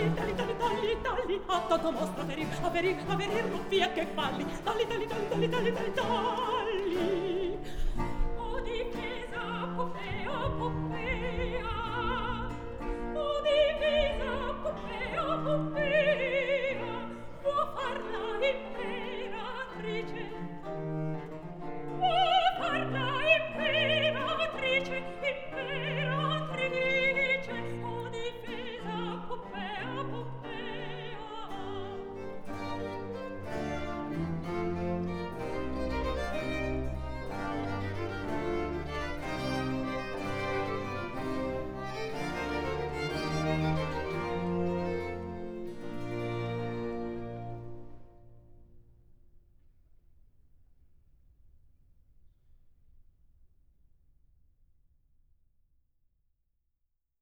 a tanto mostra ferir, non via che falli, tagli. O difesa Poppea, o difesa Poppea, può farla imperatrice, imperatrice, o difesa Poppea,